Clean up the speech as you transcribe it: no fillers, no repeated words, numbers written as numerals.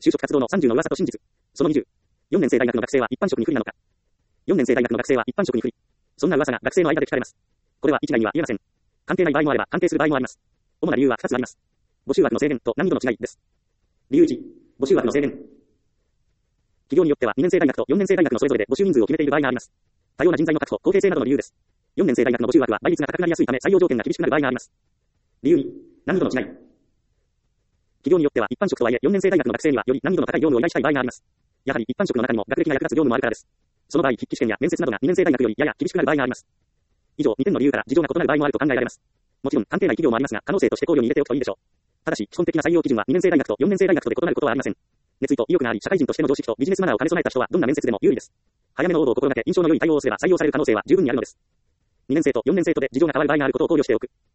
就職活動の30の噂と真実。その20。4年生大学の学生は一般職に不利なのか。4年生大学の学生は一般職に不利。そんな噂が学生の間で聞かれます。これは一概には言えません。関係ない場合もあれば関係する場合もあります。主な理由は2つあります。募集枠の制限と難易度の違いです。理由1、募集枠の制限。企業によっては2年生大学と4年生大学のそれぞれで募集人数を決めている場合があります。多様な人材の確保、公平性などの理由です。4年生大学の募集枠は倍率が高くなりやすいため採用条件が厳しくなる場合があります。理由2、難易度の違い。企業によっては一般職とはいえ4年生大学の学生にはより難易度の高い業務を依頼したい場合があります。やはり一般職の中にも学歴が役立つ業務もあるからです。その場合、筆記試験や面接などが2年生大学よりやや厳しくなる場合があります。以上2点の理由から事情が異なる場合もあると考えられます。もちろん関係ない企業もありますが、可能性として考慮に入れておくといいでしょう。ただし、基本的な採用基準は2年生大学と4年生大学とで異なることはありません。熱意と意欲があり、社会人としての常識とビジネスマナーを兼ね備えた人はどんな面接でも有利です。早めの応募を心がけ、印象の良い対応をすれば採用される可能性は十分にあるのです。2年生と4年生とで事情が変わる場合があることを考慮しておく。